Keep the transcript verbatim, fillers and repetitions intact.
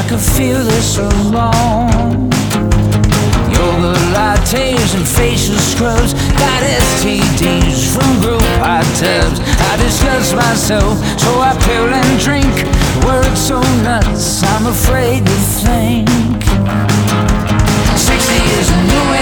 could feel this alone. Yoga lattes and facial scrubs, got S T Ds from group hot tubs. I disgust myself, so I pill and drink. Words so nuts, I'm afraid to think. Sixty is a new